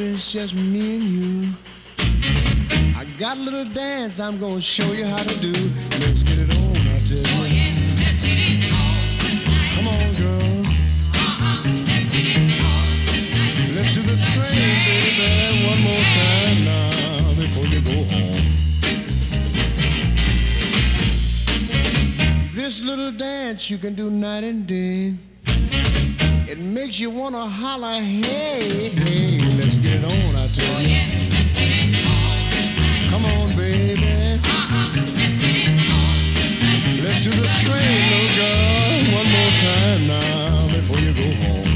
it's just me and you. I got a little dance I'm gonna show you how to do. Let's get it on, I tell you. Oh yeah, let's get it on tonight. Come on, girl. Let's get it on tonight. Let's do the train, baby, one more time now before you go home. This little dance you can do night and day. It makes you wanna holler, hey, hey, let's get it on, I tell you. Oh yeah, let's get it on tonight. Come on, baby. Let's get it on tonight. Let's do the train, little girl, one more time now before you go home.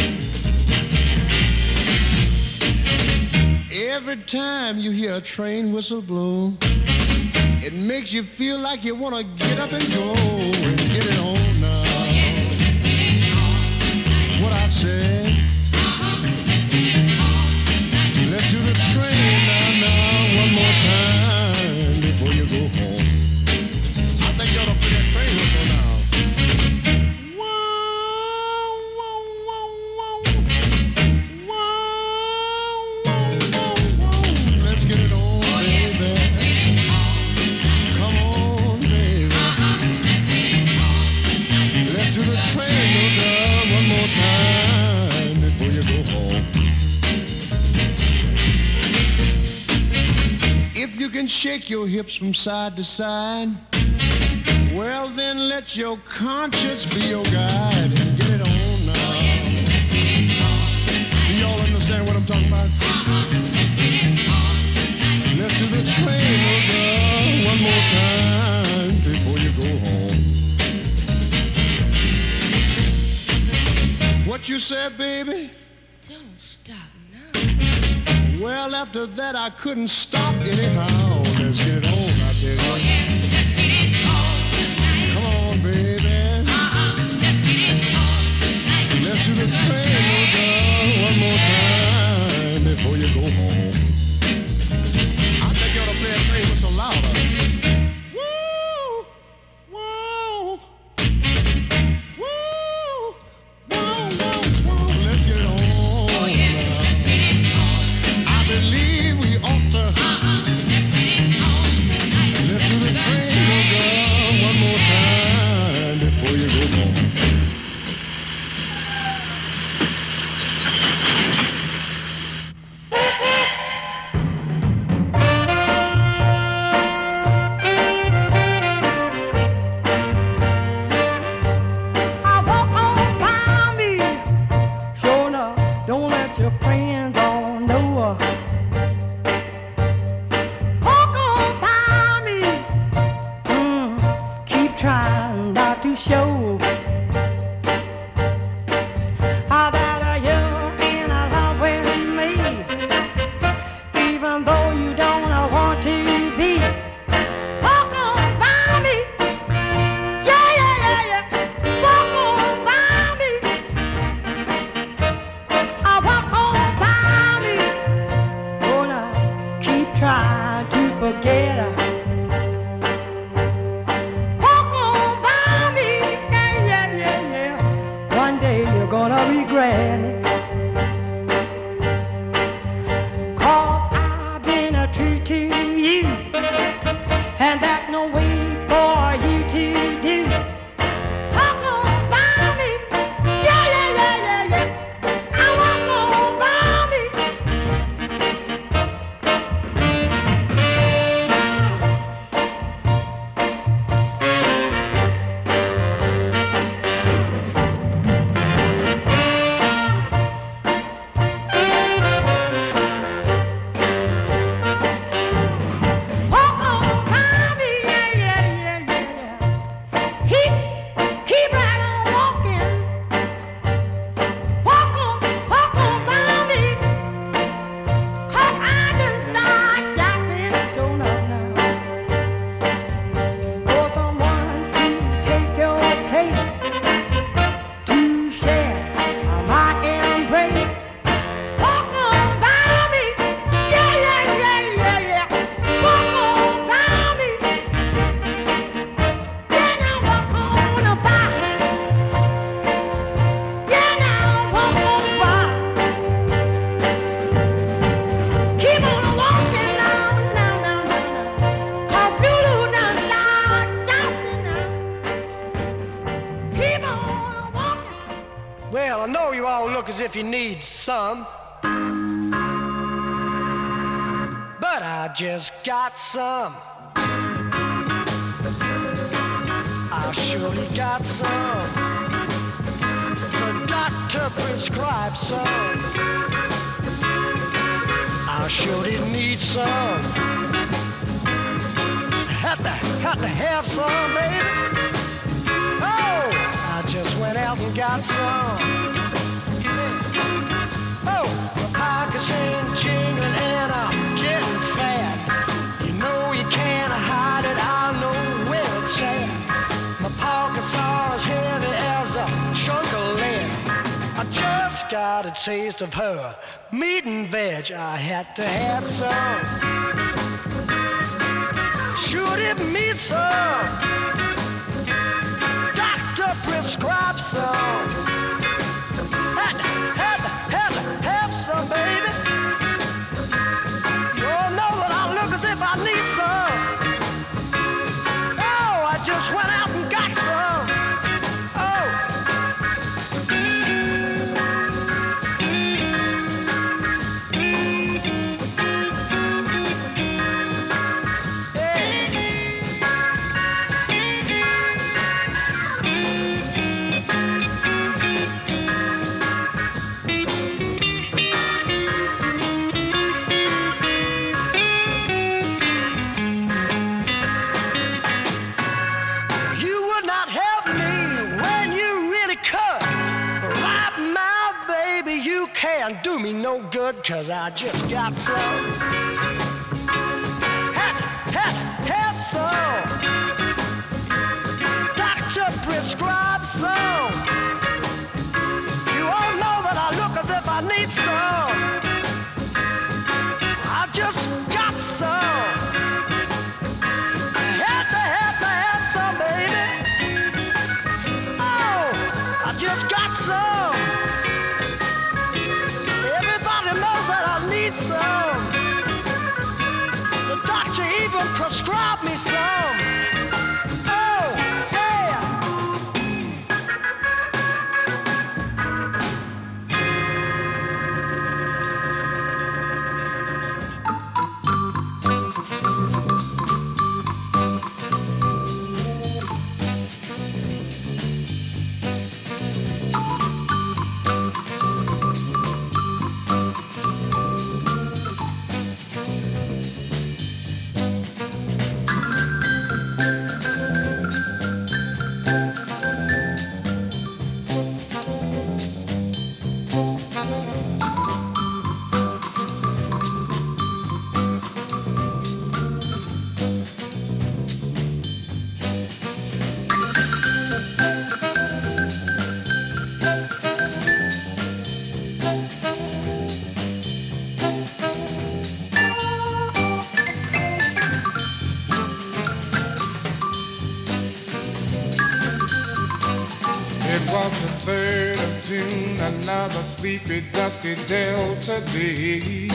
Every time you hear a train whistle blow, it makes you feel like you want to get up and go and get it on now. Oh yeah, let's get it on tonight. What I said. Let's get it on tonight. Let's do the train now, one more time before you go home. I think you ought to play that train whistle now. Let's get it on, Oh yeah, baby. let's get it on tonight. Come on, baby. Let's get it on tonight. Let's do the train, little girl, one more time before you go home. If you can shake your hips from side to side, well then let your conscience be your guide and get it on now. Let's get it on tonight. Do y'all understand what I'm talking about? Let's get it on tonight. Let's do the train, little girl, one more time before you go home. What you said, baby? Don't stop now. Well, after that, I couldn't stop anyhow. Let's get it on, I tell Oh you. yeah, let's get it on tonight. Come on, baby. Let's get it on tonight. Let's do the train, little girl, one more time before you go home. I think you ought to play a train whistle louder. Woo! Wow! Woo! Wow, wow, wow. Let's get it on. Oh yeah, let's get it on tonight. I believe we ought to. Let's get it on tonight. Let's do the train, little girl, one more time before you go home. I walk on by me, sure enough, don't let your friends all know. Walk on by me, keep trying not to show how that you in a love with me, even though you don't want to be. Walk on by me. Yeah, yeah, yeah, yeah. Walk on by me. I walk on if you need some. But I just got some. I surely got some. The doctor prescribed some. I surely need some. Had to have some, baby. Oh, I just went out and got some. Oh, my pockets ain't jingling and I'm getting fat. You know you can't hide it, I know where it's at. My pockets are as heavy as a chunk of lead. I just got a taste of her meat and veg. I had to have some. Should it meet some? Doctor prescribed some. Had to have some, baby. You all know that I look as if I need some. Oh, I just went out and got some. Oh. Can't do me no good, 'cause I just got some. Had some. Doctor prescribed some. You all know that I look as if I need some. I just got some. Had to have some, baby. Oh, I just got some. Need some. The doctor even prescribed me some. Oh, yeah. Another sleepy, dusty Delta day.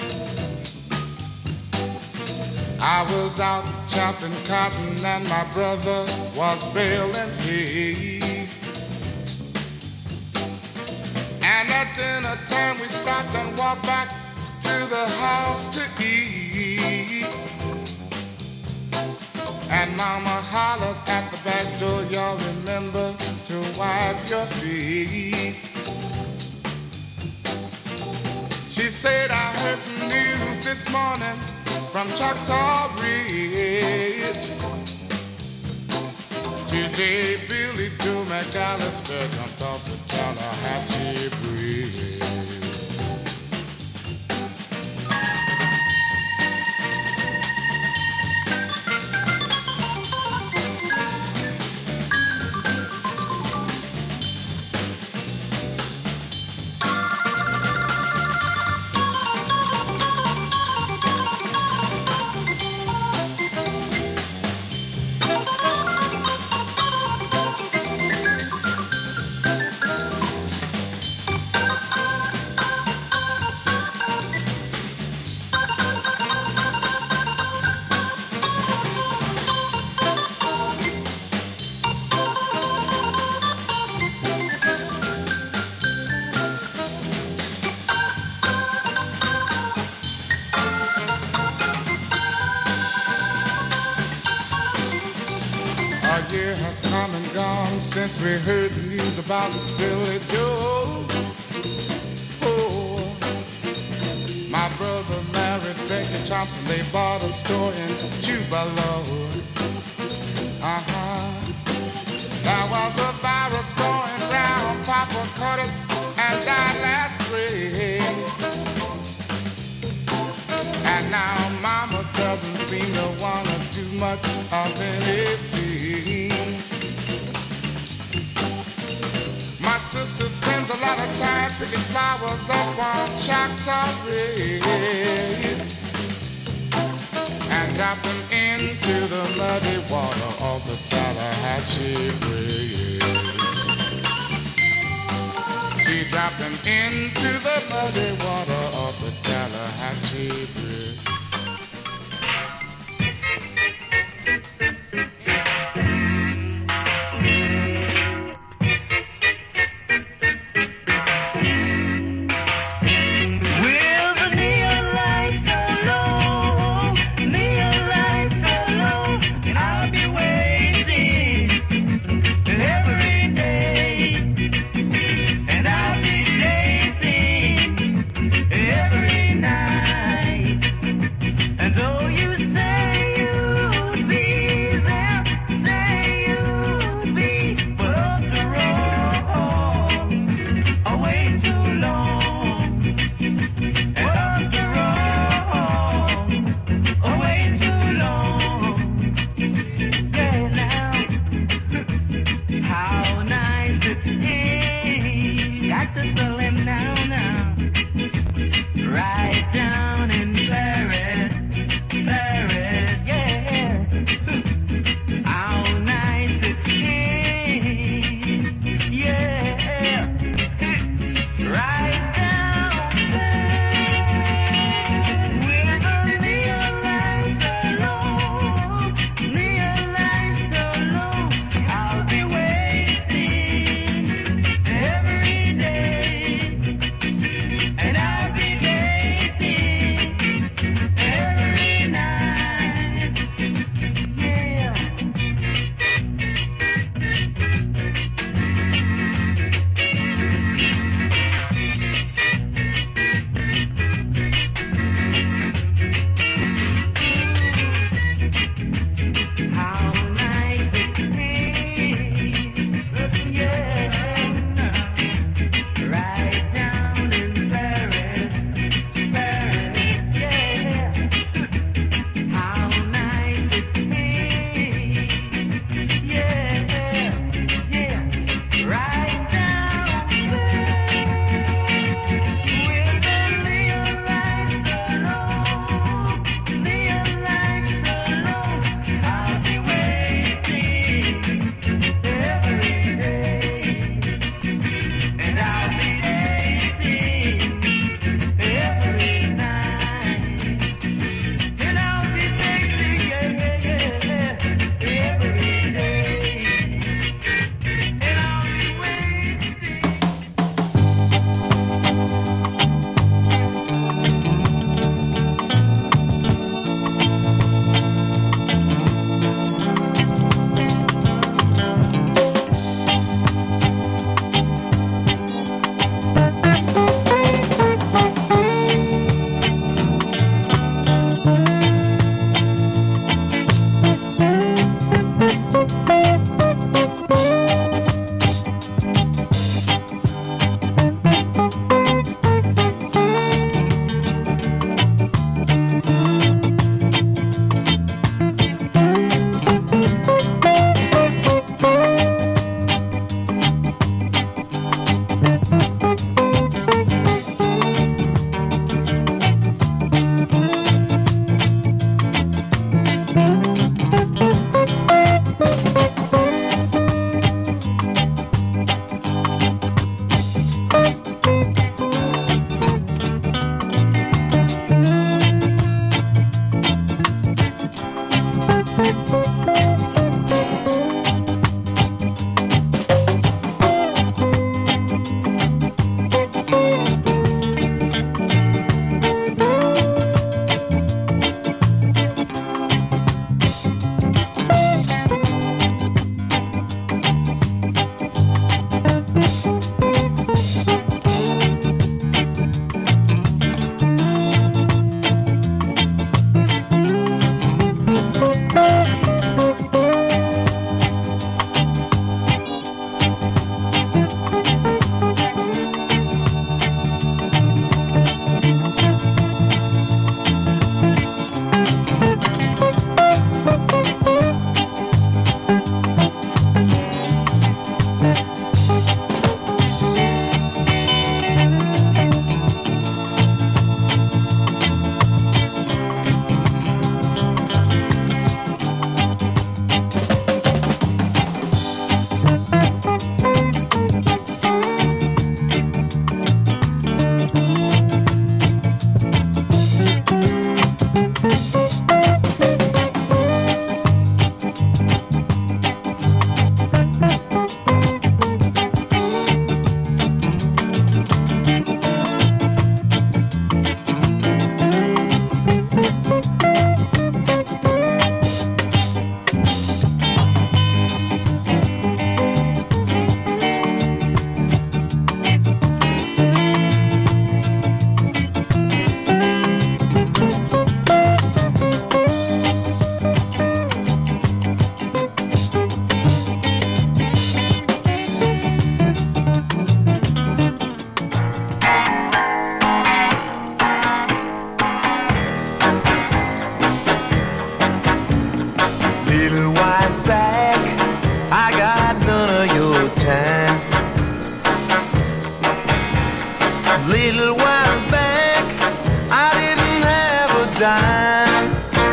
I was out chopping cotton and my brother was baling hay. And at dinner time we stopped and walked back to the house to eat. And Mama hollered at the back door, y'all remember to wipe your feet. She said, I heard some news this morning from Choctaw Ridge. Today, Billy Joe McAllister jumped off the Tallahatchie Bridge. has come and gone since we heard the news about Billy Joe. Oh, my brother married Becky Thompson. They bought a store in Tupelo. There was a virus going round. Papa caught it and died last spring. And now Mama doesn't seem to want to do much of anything. My sister spends a lot of time picking flowers up on Choctaw Ridge and drop them into the muddy water of the Tallahatchie Bridge. She dropped them into the muddy water of the Tallahatchie Bridge. dime.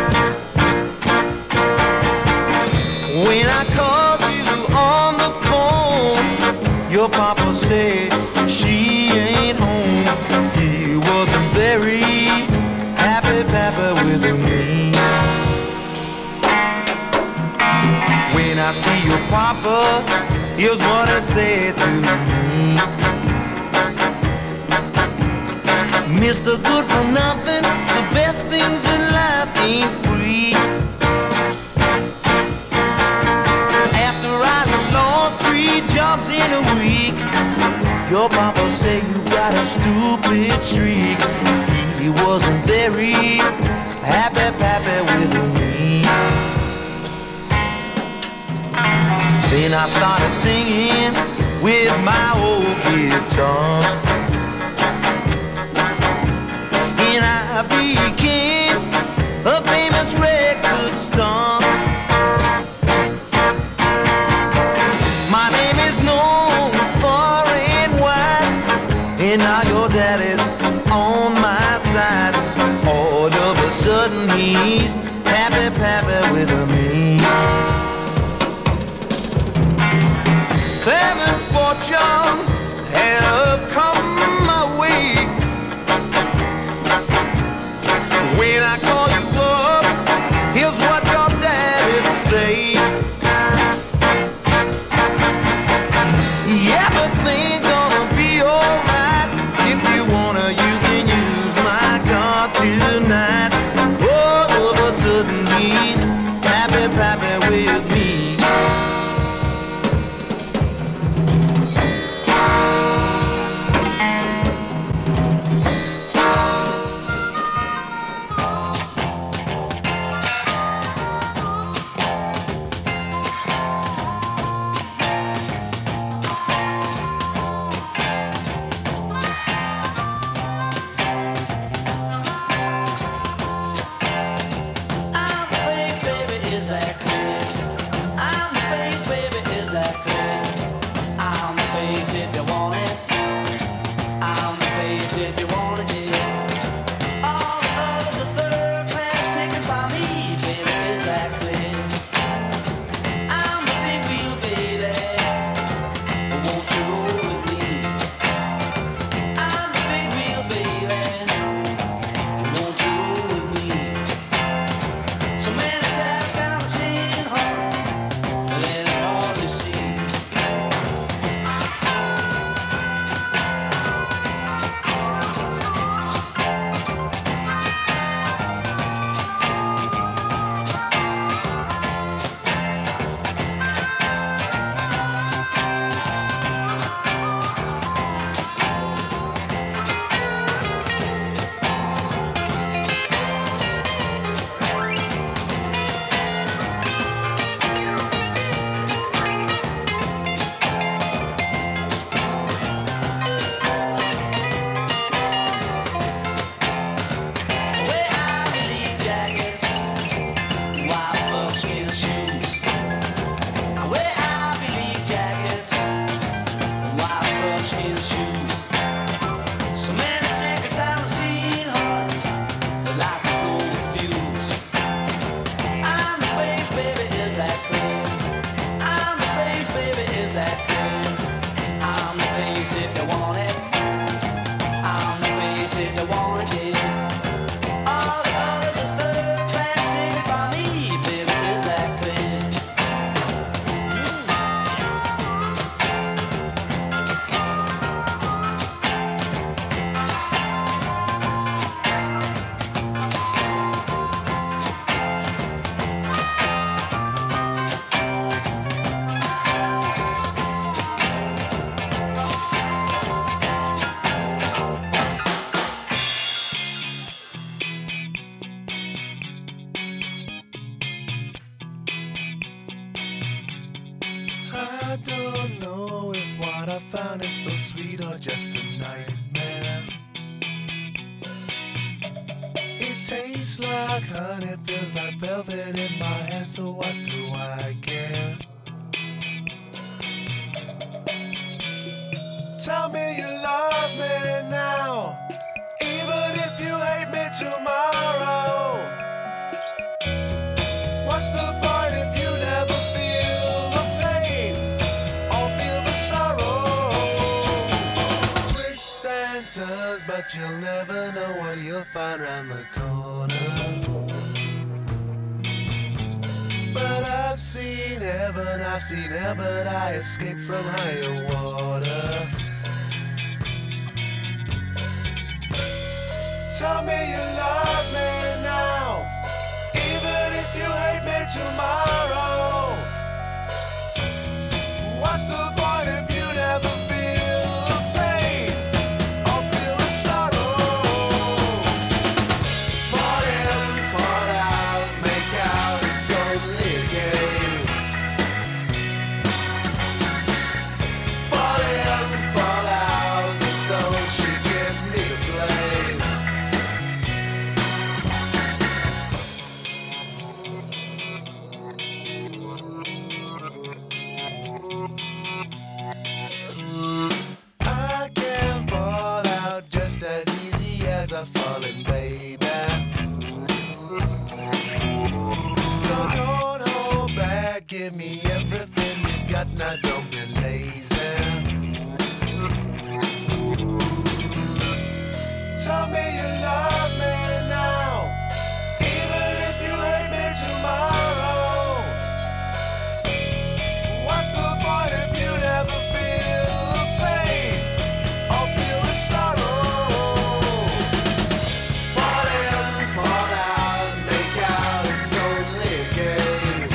When I called you on the phone, your papa said she ain't home. He wasn't very happy, papa, with me. When I see your papa, here's what I said to me. Mr. Good for Nothing, the best things in life ain't free. After I lost 3 jobs in a week, your papa said you got a stupid streak. He wasn't very happy, happy with me. Then I started singing with my old guitar, and I became a famous record star. My name is known far and wide, and now your daddy's on my side. All of a sudden he's happy, happy with me. Fame and fortune have come my way. When I call you up, here's what your daddy say. Everything gonna be alright. If you wanna, you can use my car tonight. All of a sudden he's happy, happy with me. I don't know if what I found is so sweet or just a nightmare. It tastes like honey, feels like velvet in my hand, so what do I care? Tell me you love me now, even if you hate me tomorrow. What's the point if you never feel the pain or feel the sorrow? Twists and turns, but you'll never know what you'll find round the corner. But I've seen heaven, but I escaped from higher water. Tell me you love me now, even if you hate me tomorrow. What's the point if you never feel the pain or feel the sorrow? Fall in, fall out, make out, it's only a game. Fall in, fall out, don't you give me the blame. I can fall out just as easy as I've fallen, baby. So don't hold back, give me everything you got, now don't be lazy. Tell me you love me now, even if you hate me tomorrow. What's the point if you never feel the pain or feel the sorrow? Fall in, fall out, make out, it's only a game.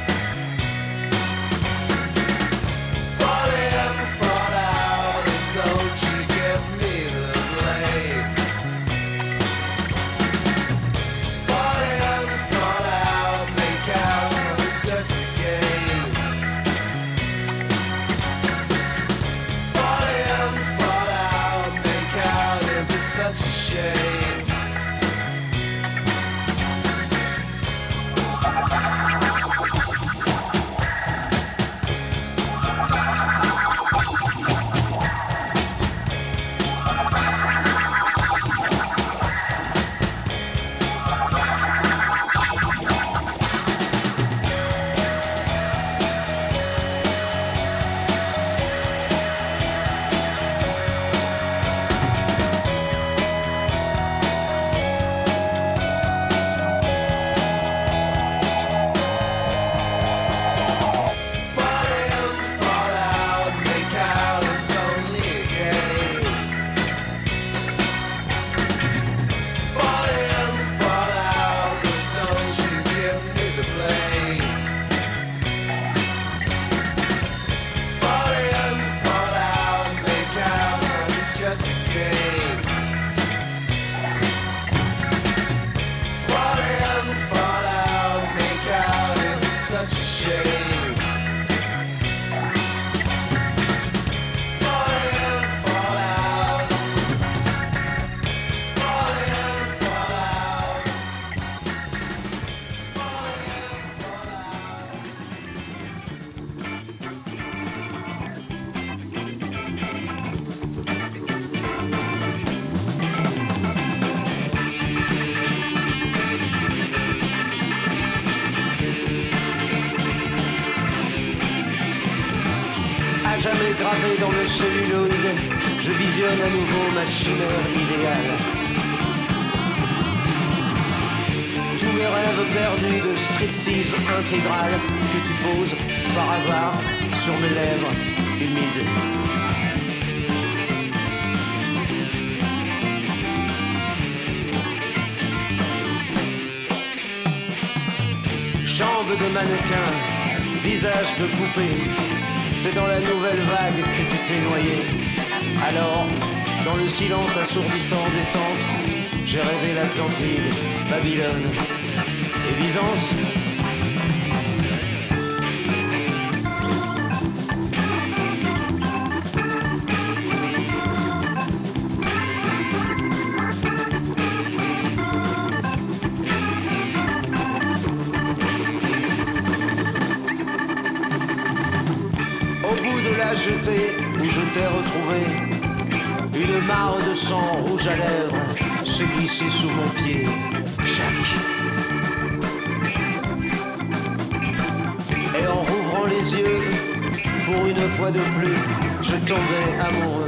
Fall in, fall out, and don't you give me the blame. Fall in, fall out, make out, it's just a game. Fall in, fall out, make out, it's just such a shame. À jamais gravé dans le celluloïde, je visionne à nouveau ma chimère idéale. Tous mes rêves perdus de striptease intégrale que tu poses par hasard sur mes lèvres humides. Jambes de mannequin, visage de poupée, c'est dans la nouvelle vague que tu t'es noyé. Alors, dans le silence assourdissant des sens, j'ai rêvé l'Atlantide, Babylone et Byzance. Jetée où je t'ai retrouvé, une mare de sang rouge à lèvres se glissait sous mon pied. Jacques. les yeux. Pour une fois de plus, je tombais amoureux.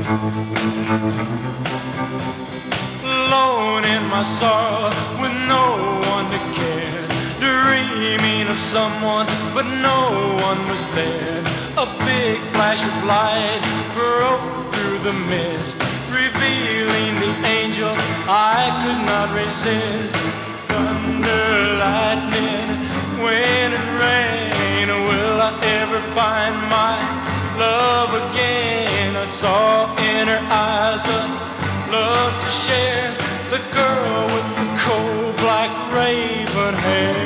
Alone in my sorrow with no one to care, dreaming of someone but no one was there. A big flash of light broke through the mist, revealing the angel I could not resist. Thunder, lightning, wind and rain, will I ever find my love again? I saw in her eyes a love to share, the girl with the coal black raven hair.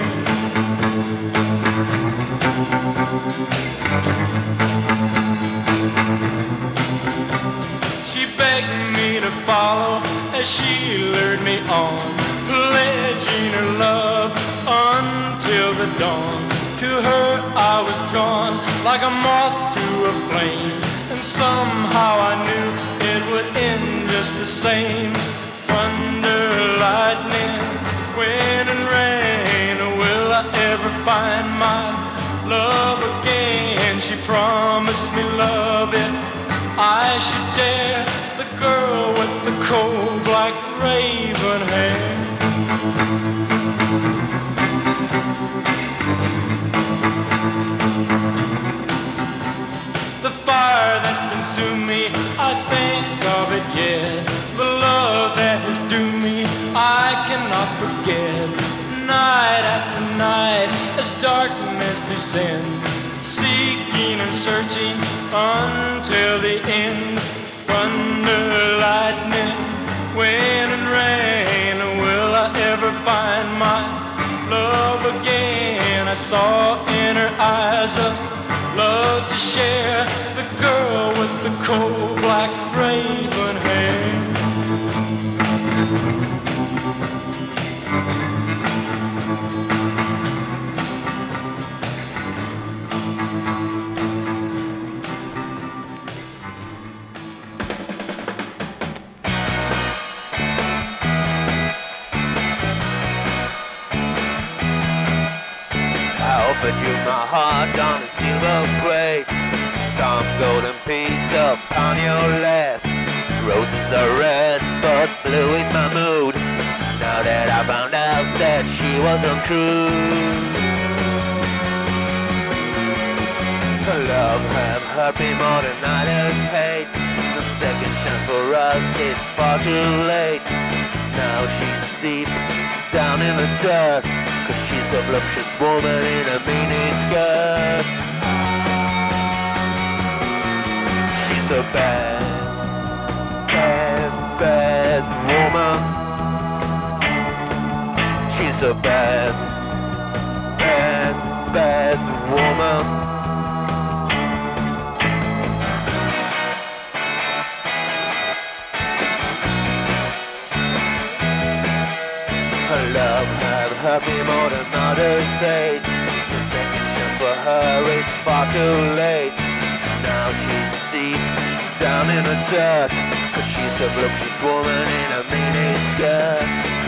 She begged me to follow as she lured me on, pledging her love until the dawn. To her I was drawn like a moth to a flame, and somehow I knew it would end just the same. Thunder, lightning, wind and rain, will I ever find my love again? She promised me love if I should dare, the girl with the coal black raven hair. The fire that consumed me, I think of it yet. The love that has doomed me, I cannot forget. Night after night, as darkness descends, seeking and searching until the end. Thunder, lightning, wind and rain, will I ever find my love again? I saw in her eyes a love to share, the girl with the coal black raven hair. Offered you my heart on a silver plate, some golden piece upon your lap. Roses are red, but blue is my mood, now that I found out that she was untrue. Her love have hurt me more than I did hate. No second chance for us, it's far too late. Now she's deep down in the dirt, 'cause she's a voluptuous woman in a mini skirt. She's a bad, bad, bad woman. She's a bad, bad, bad woman. Her love had hurt me more than others hate. The second chance for her, it's far too late. Now she's deep down in the dirt, 'cause she's a voluptuous woman in a mini skirt.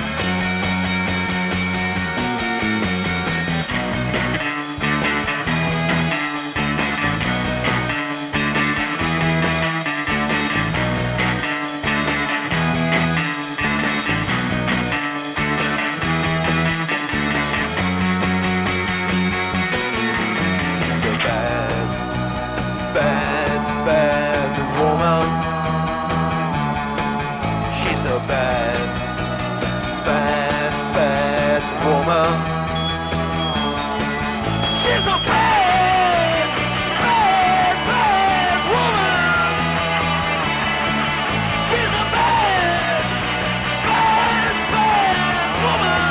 Bad, bad woman. She's a bad, bad, bad woman. She's a bad, bad, bad woman. She's a bad, bad, bad woman.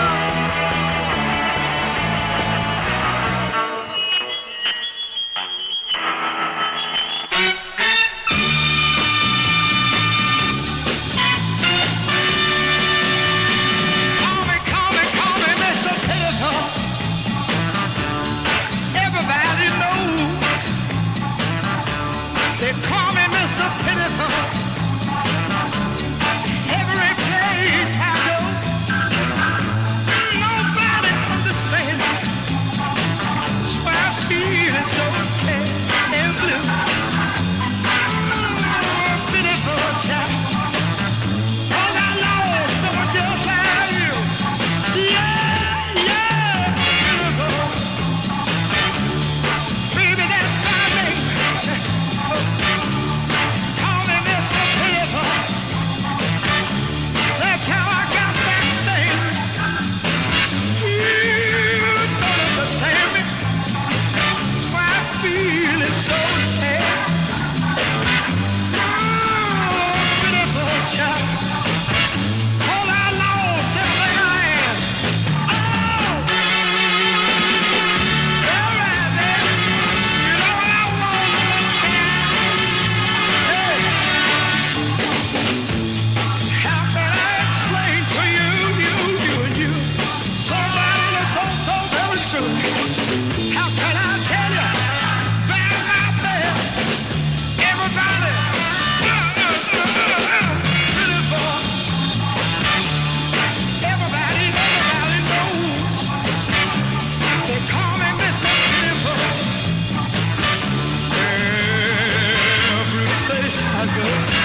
So sad and blue. Pitiful. good.